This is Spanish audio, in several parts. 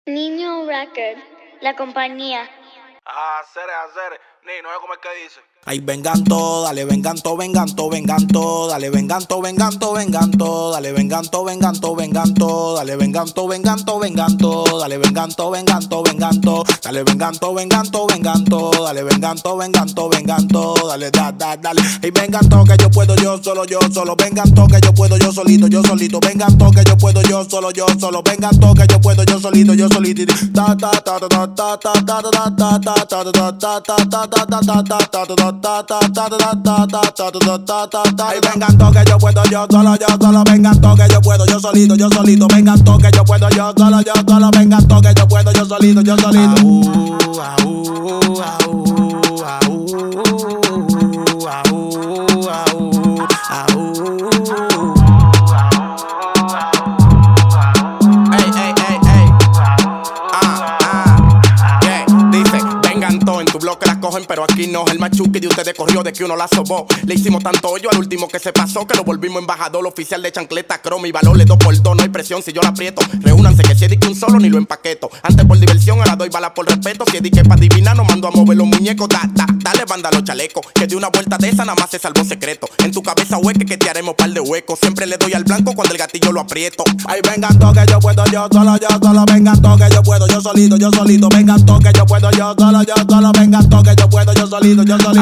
Niño Record, la compañía. Hacer, Nino, ¿cómo es que dice? Ay, vengan todos, dale, vengan todos, vengan todos, vengan todos, dale, vengan todos, vengan todos, vengan todos, dale, vengan todos, vengan todos, vengan todos, dale, vengan todos, vengan todos, vengan todos, dale, vengan todos, vengan todos, vengan todos, dale, vengan todos, vengan todos, vengan todos, dale, vengan todos, vengan todos, vengan todos, dale, dale. Ay, vengan todos que yo puedo, yo solo, vengan todos que yo puedo, yo solito, vengan todos que yo puedo, yo solo, vengan todos que yo puedo, yo solito, ta ta ta ta ta ta ta ta ta ta ta ta ta ay, vengan todos que yo puedo, yo solo, vengan todos que yo puedo, yo solito, vengan todos que yo puedo, yo solo, vengan todos que yo puedo, yo solito. En tu bloque las cogen, pero aquí no. El machuque de ustedes corrió de que uno la sobó. Le hicimos tanto hoyo al último que se pasó, que lo volvimos embajador oficial de chancleta cromo y valor. Le 2x2, no hay presión si yo la aprieto. Reúnanse que si es de que un solo ni lo empaqueto. Antes por diversión, ahora doy bala por respeto. Si es de que pa' adivinar, no mando a mover los muñecos. Dale banda a los chalecos, que de una vuelta de esa nada más se salvó secreto. En tu cabeza hueque que te haremos par de huecos. Siempre le doy al blanco cuando el gatillo lo aprieto. Ay, vengan todos que yo puedo, yo solo, vengan todos que yo puedo, yo solito, vengan todos que yo puedo, yo solo, vengan todos que yo puedo, yo solito.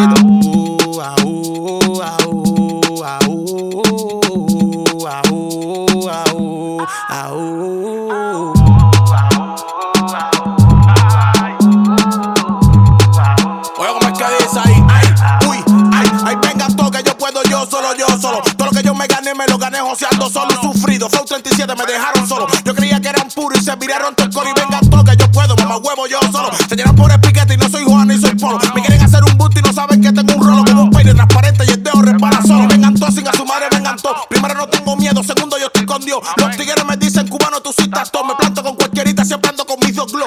Oye, ¿cómo es que dice ahí? Ay, vengan todos que yo puedo, yo solo. Todo lo que yo me gané joseando solo y sufrido. Flow 37 me dejaron solo. Yo creía que eran puros y se viraron todo el coro. Y vengan todos que yo puedo, mamá huevo, yo solo. Se llenan por el piquete y no soy Juan ni soy Polo. Me quieren hacer un boot y no saben que tengo un rolo. Como un peine transparente y el dedo repara solo. Vengan todos sin a su madre, vengan todos. Primero no tengo miedo, segundo yo estoy con Dios. Los tigres me dicen cubano, tú sí estás todo. Me planto con cualquierita, siempre ando con mis dos glow.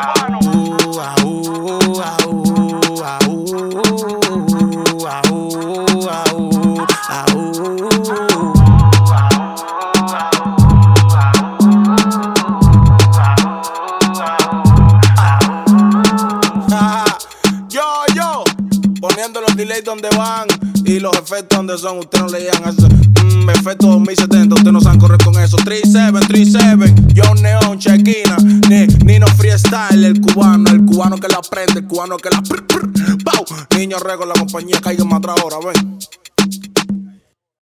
Yo, poniendo los delays donde van y los efectos donde son. Ustedes no le llegan a eso. Efecto 2070, ustedes no saben correr con eso. 37, John Neon, Chequina, Nino Freestyle, el cubano que la prende, el cubano que la. Niño Record, la compañía, caigan más atrás ahora, ven.